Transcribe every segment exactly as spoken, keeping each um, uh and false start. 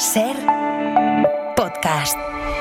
SER Podcast.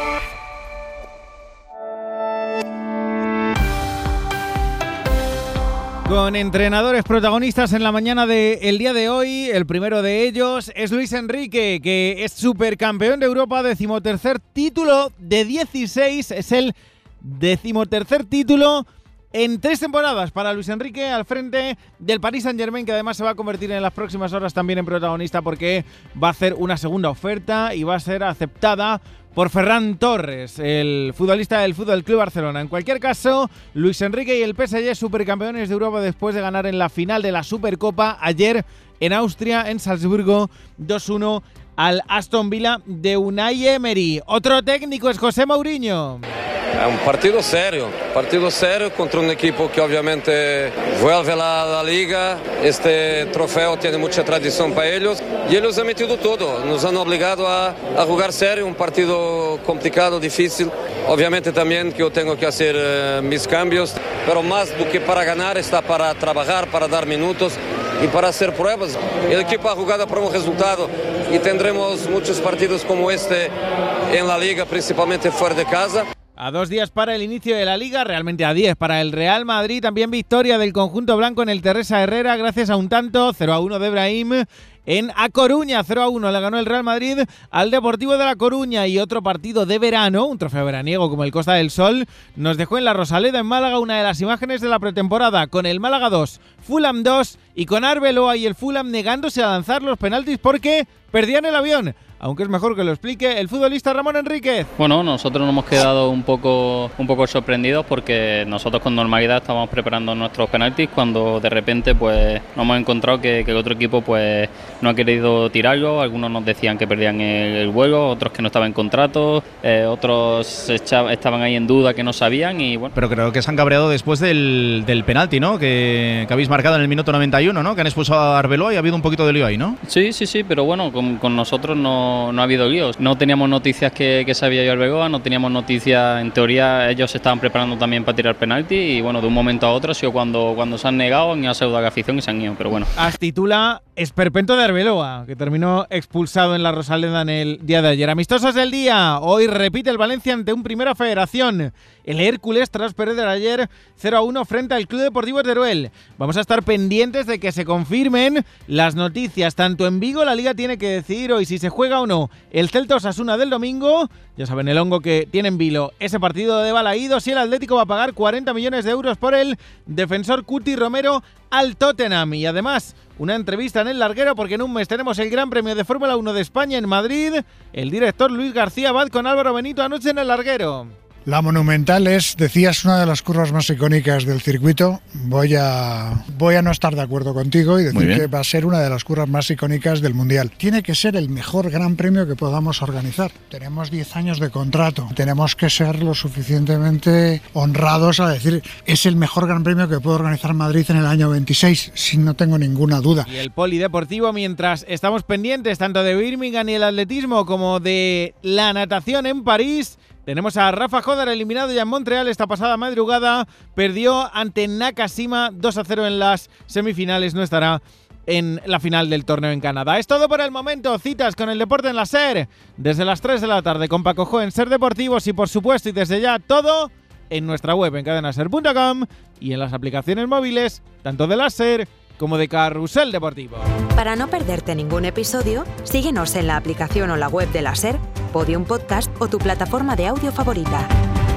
Con entrenadores protagonistas en la mañana del día de hoy. El primero de ellos es Luis Enrique, que es supercampeón de Europa, decimotercer título de dieciséis. Es el decimotercer título en tres temporadas para Luis Enrique al frente del Paris Saint-Germain, que además se va a convertir en las próximas horas también en protagonista porque va a hacer una segunda oferta y va a ser aceptada por Ferran Torres, el futbolista del Fútbol Club Barcelona. En cualquier caso, Luis Enrique y el P S G supercampeones de Europa después de ganar en la final de la Supercopa ayer en Austria, en Salzburgo, dos uno al Aston Villa de Unai Emery. Otro técnico es José Mourinho. É um partido sério, partido sério contra um equipo que obviamente vuelve a la Liga. Este trofeo tiene mucha tradición para ellos y ellos han metido todo, nos han obligado a, a jugar serio, un partido complicado, difícil. Obviamente también que yo tengo que hacer uh, mis cambios, pero más do que para ganar está para trabajar, para dar minutos y para hacer pruebas. El equipo ha jugado por un resultado y tendremos muchos partidos como este en la Liga, principalmente fuera de casa. A dos días para el inicio de la Liga, realmente a diez para el Real Madrid. También victoria del conjunto blanco en el Teresa Herrera gracias a un tanto, cero a uno de Brahim en A Coruña. cero a uno le ganó el Real Madrid al Deportivo de La Coruña. Y otro partido de verano, un trofeo veraniego como el Costa del Sol, nos dejó en la Rosaleda en Málaga una de las imágenes de la pretemporada, con el Málaga dos, Fulham dos y con Arbeloa y el Fulham negándose a lanzar los penaltis porque perdían el avión. Aunque es mejor que lo explique el futbolista Ramón Enríquez. Bueno, nosotros nos hemos quedado un poco, un poco sorprendidos porque nosotros con normalidad estábamos preparando nuestros penaltis cuando de repente pues nos hemos encontrado que, que el otro equipo pues no ha querido tirarlo. Algunos nos decían que perdían el, el vuelo, otros que no estaban en contrato, eh, otros echaba, estaban ahí en duda que no sabían y bueno. Pero creo que se han cabreado después del, del penalti, ¿no? Que, que habéis marcado en el minuto noventa y uno, ¿no? Que han expulsado a Arbeloa y ha habido un poquito de lío ahí, ¿no? Sí, sí, sí, pero bueno, con, con nosotros no No, no ha habido líos. No teníamos noticias que, que se había ido Arbeloa, no teníamos noticias, en teoría ellos se estaban preparando también para tirar penalti y bueno, de un momento a otro ha sido cuando, cuando se han negado, han ido a saludar a la afición y se han ido, pero bueno. As titula Esperpento de Arbeloa, que terminó expulsado en la Rosaleda en el día de ayer. Amistosos del día, hoy repite el Valencia ante un Primera Federación. El Hércules tras perder ayer cero a uno frente al Club Deportivo Teruel. Vamos a estar pendientes de que se confirmen las noticias, tanto en Vigo, la Liga tiene que decidir hoy si se juega o no el Celta Osasuna del domingo. Ya saben el hongo que tiene en vilo ese partido de Balaídos, y el Atlético va a pagar cuarenta millones de euros por el defensor Cuti Romero al Tottenham. Y además una entrevista en El Larguero porque en un mes tenemos el Gran Premio de Fórmula uno de España en Madrid. El director Luis García Abad con Álvaro Benito anoche en El Larguero. La Monumental es, decías, una de las curvas más icónicas del circuito. Voy a, voy a no estar de acuerdo contigo y decir que va a ser una de las curvas más icónicas del Mundial. Tiene que ser el mejor Gran Premio que podamos organizar. Tenemos diez años de contrato. Tenemos que ser lo suficientemente honrados a decir es el mejor Gran Premio que puede organizar Madrid en el año veintiséis, sin no tengo ninguna duda. Y el polideportivo, mientras estamos pendientes tanto de Birmingham y el atletismo como de la natación en París. Tenemos a Rafa Jodar eliminado ya en Montreal esta pasada madrugada. Perdió ante Nakashima dos a cero en las semifinales. No estará en la final del torneo en Canadá. Es todo por el momento. Citas con el deporte en la SER desde las tres de la tarde con Paco Jo en SER Deportivos y por supuesto y desde ya todo en nuestra web en cadena ser punto com y en las aplicaciones móviles tanto de la SER como de Carrusel Deportivo. Para no perderte ningún episodio, síguenos en la aplicación o la web de la SER, Podium Podcast o tu plataforma de audio favorita.